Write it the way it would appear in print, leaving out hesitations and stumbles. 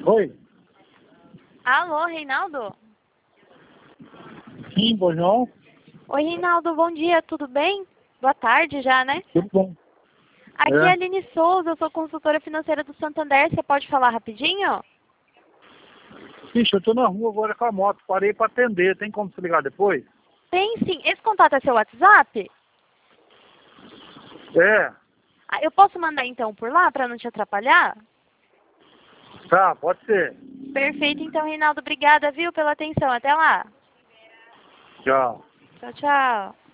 Oi? Alô, Reinaldo? Sim, Bojão. Oi, Reinaldo, bom dia, tudo bem? Boa tarde já, né? Tudo bom? Aqui é a Aline Souza, eu sou consultora financeira do Santander, você pode falar rapidinho? Ixi, eu tô na rua agora com a moto, parei pra atender. Tem como se ligar depois? Tem sim. Esse contato é seu WhatsApp? É, Ah, eu posso mandar então por lá para não te atrapalhar? tá, pode ser. Perfeito, então, Reinaldo, obrigada, viu, pela atenção. Até lá. Tchau. Tchau, tchau.